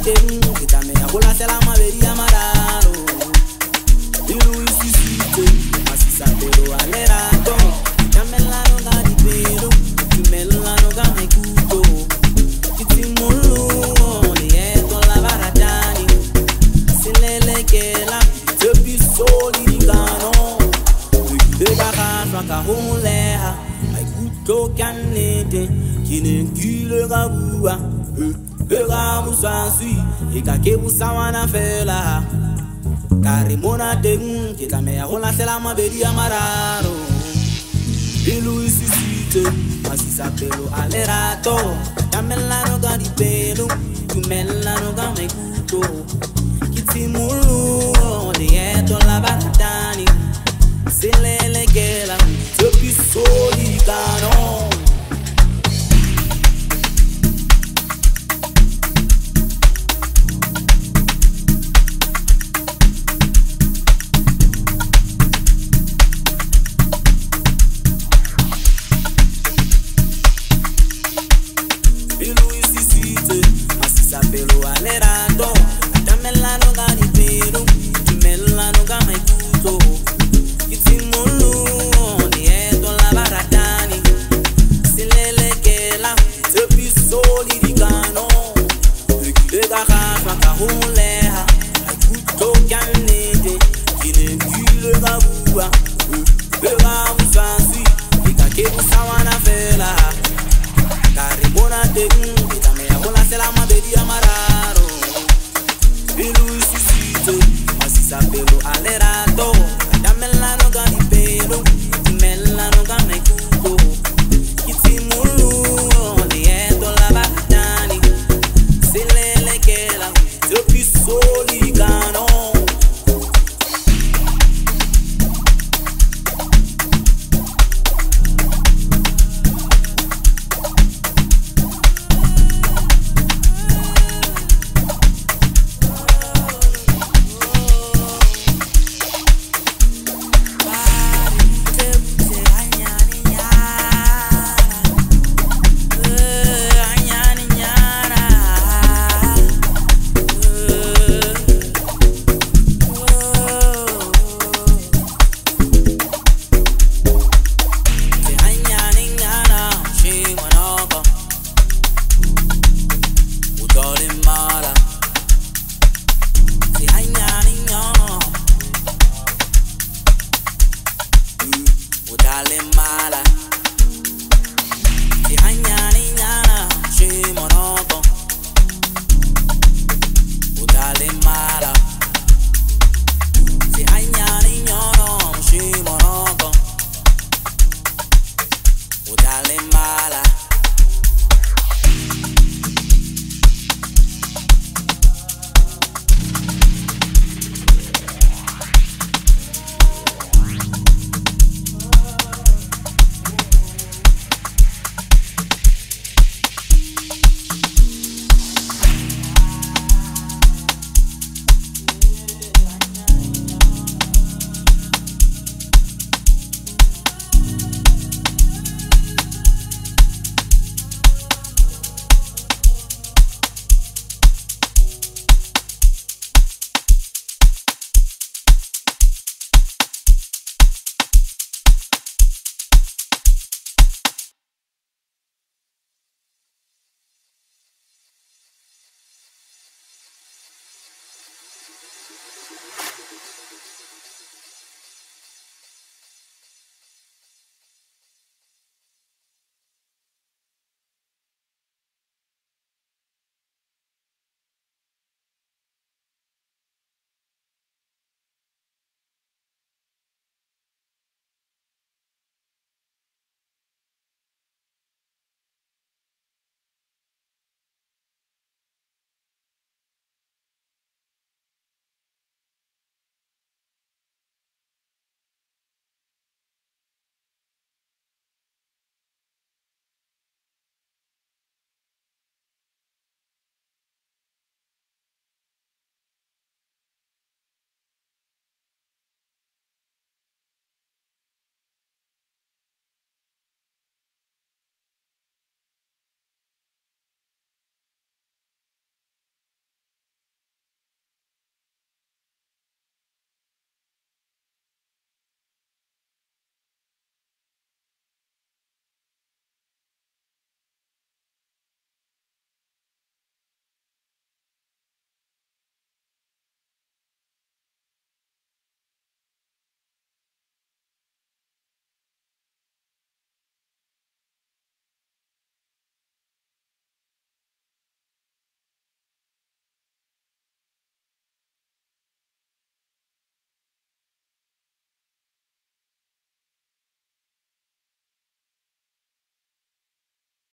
te kita me abola se la maveria mararo. Ilu isisite asisa pero alerato. Camela no ga di pero, camela no ga me kuto. Kitimulu ni eto la baratani. Silele ke la depuis soli di gano. De baka swaka holeha. Ai kuto kanete kine kile gabua. Ega musansi eka ke musawana fela. Karimona deng kita me ahola se la maberia mararo. Ilu isisite asisa pero alerato. Camela no ga di pelo, camela no ga me kuto. Kitimulu de eto la baratani. Silele que la depuis soli canon. Pelo alerado, camela no ga di pelo, camela no ga me kuto. Kitimulu ni eto la baratani. Silele que la depuis soli di cano. Ega raswa ka huleha, ai kuto kanete, kine kile gabua. Ega musansi, ika ke musawana fela. Karimona te kita me abola se la